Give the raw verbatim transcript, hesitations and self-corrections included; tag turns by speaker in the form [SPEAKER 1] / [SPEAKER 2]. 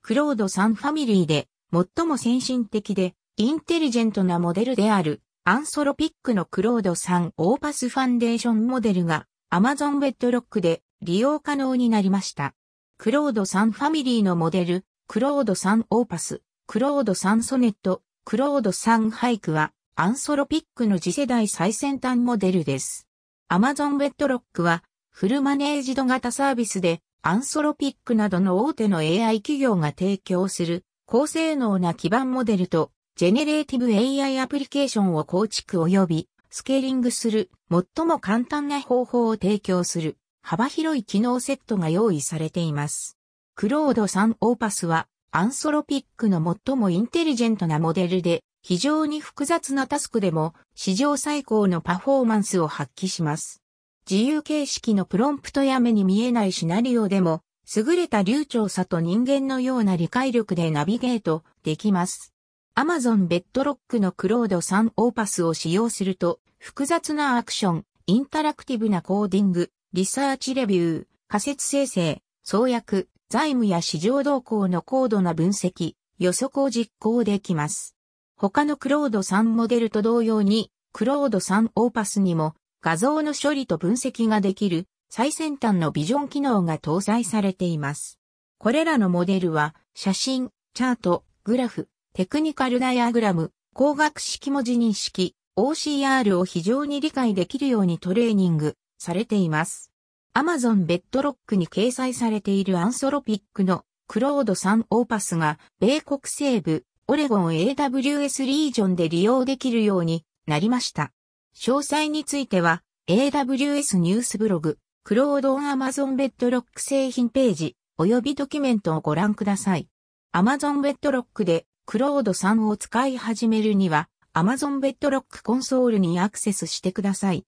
[SPEAKER 1] クロードさんファミリーで最も先進的でインテリジェントなモデルであるアンソロピックのクロードさんオーパスファンデーションモデルが Amazon Bedrock で利用可能になりました。クロードさんファミリーのモデル、クロードさんオーパス、クロードさんソネット、クロードさんハイクはアンソロピックの次世代最先端モデルです。Amazon Bedrockはフルマネージド型サービスでアンソロピックなどの大手の エーアイ 企業が提供する高性能な基盤モデルとジェネレーティブ エーアイ アプリケーションを構築及びスケーリングする最も簡単な方法を提供する幅広い機能セットが用意されています。クロードさんオーパスはアンソロピックの最もインテリジェントなモデルで非常に複雑なタスクでも史上最高のパフォーマンスを発揮します。自由形式のプロンプトや目に見えないシナリオでも優れた流暢さと人間のような理解力でナビゲートできます。Amazon Bedrockのクロードさんオーパスを使用すると複雑なアクション、インタラクティブなコーディング、リサーチレビュー、仮説生成、創薬、財務や市場動向の高度な分析、予測を実行できます。他のクロードさんモデルと同様に、クロードさんオーパスにも画像の処理と分析ができる最先端のビジョン機能が搭載されています。これらのモデルは写真、チャート、グラフ、テクニカルダイアグラム、光学式文字認識、オーシーアール を非常に理解できるようにトレーニングされています。Amazon Bedrockに掲載されているアンソロピックのクロードさんオーパスが米国西部オレゴン エーダブリューエス リージョンで利用できるようになりました。詳細については エーダブリューエス ニュースブログ、クロードオン Amazon Bedrock 製品ページ及びドキュメントをご覧ください。Amazon Bedrock でクロードさんを使い始めるには Amazon Bedrock コンソールにアクセスしてください。